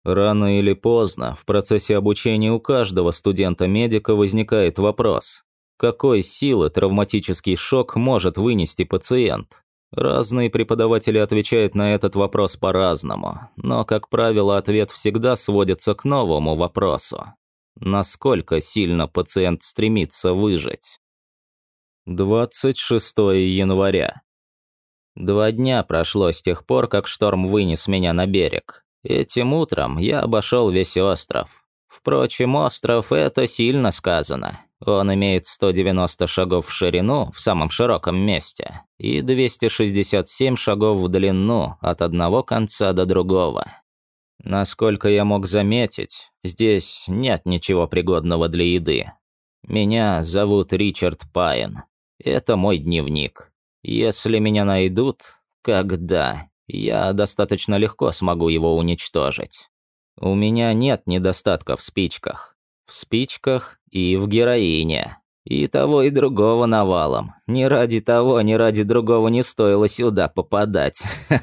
Рано или поздно в процессе обучения у каждого студента-медика возникает вопрос, какой силы травматический шок может вынести пациент. Разные преподаватели отвечают на этот вопрос по-разному, но, как правило, ответ всегда сводится к новому вопросу. Насколько сильно пациент стремится выжить? 26 января. 2 дня прошло с тех пор, как шторм вынес меня на берег. Этим утром я обошел весь остров. Впрочем, остров – это сильно сказано. Он имеет 190 шагов в ширину в самом широком месте и 267 шагов в длину от одного конца до другого. Насколько я мог заметить, здесь нет ничего пригодного для еды. Меня зовут Ричард Пайн. Это мой дневник. Если меня найдут, когда, я достаточно легко смогу его уничтожить. У меня нет недостатка в спичках. В спичках и в героине. И того, и другого навалом. Ни ради того, ни ради другого не стоило сюда попадать.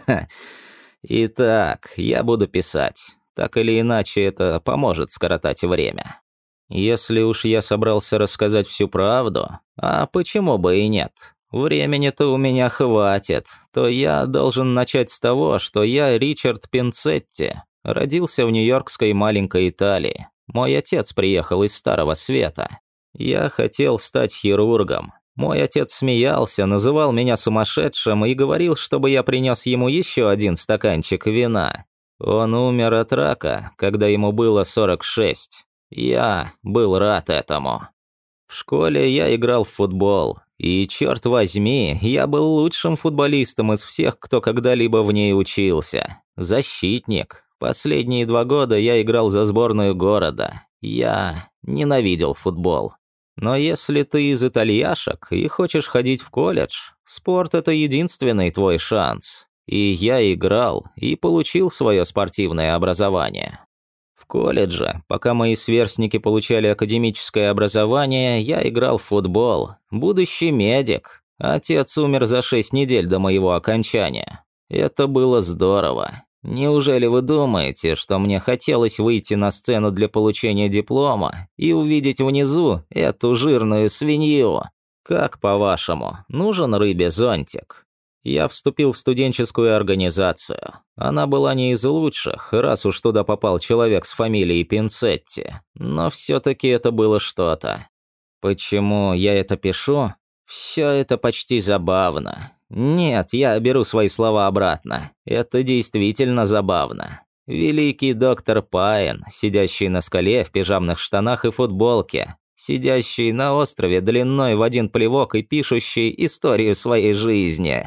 Итак, я буду писать. Так или иначе, это поможет скоротать время. Если уж я собрался рассказать всю правду, а почему бы и нет? Времени-то у меня хватит, то я должен начать с того, что я Ричард Пинцетти, родился в нью-йоркской маленькой Италии. Мой отец приехал из Старого Света. Я хотел стать хирургом. Мой отец смеялся, называл меня сумасшедшим и говорил, чтобы я принес ему еще 1 стаканчик вина. Он умер от рака, когда ему было 46. Я был рад этому. В школе я играл в футбол, и, черт возьми, я был лучшим футболистом из всех, кто когда-либо в ней учился. Защитник. Последние 2 года я играл за сборную города. Я ненавидел футбол. Но если ты из итальяшек и хочешь ходить в колледж, спорт – это единственный твой шанс. И я играл и получил свое спортивное образование. В колледже, пока мои сверстники получали академическое образование, я играл в футбол. Будущий медик. Отец умер за 6 недель до моего окончания. Это было здорово. Неужели вы думаете, что мне хотелось выйти на сцену для получения диплома и увидеть внизу эту жирную свинью? Как, по-вашему, нужен рыбе зонтик? Я вступил в студенческую организацию. Она была не из лучших, раз уж туда попал человек с фамилией Пинцетти. Но все-таки это было что-то. Почему я это пишу? Все это почти забавно. Нет, я беру свои слова обратно. Это действительно забавно. Великий доктор Пайн, сидящий на скале в пижамных штанах и футболке, сидящий на острове длиной в 1 плевок и пишущий историю своей жизни.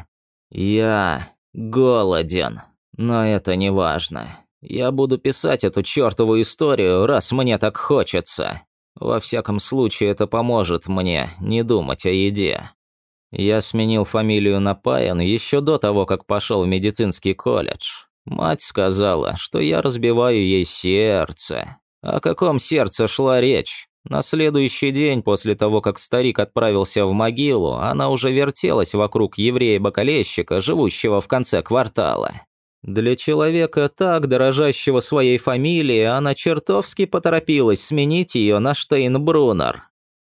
Я голоден, но это не важно. Я буду писать эту чертову историю, раз мне так хочется. Во всяком случае, это поможет мне не думать о еде. Я сменил фамилию на Пайн еще до того, как пошел в медицинский колледж. Мать сказала, что я разбиваю ей сердце. О каком сердце шла речь? На следующий день после того, как старик отправился в могилу, она уже вертелась вокруг еврея-бакалейщика, живущего в конце квартала. Для человека, так дорожащего своей фамилией, она чертовски поторопилась сменить ее на Штейнбруннер.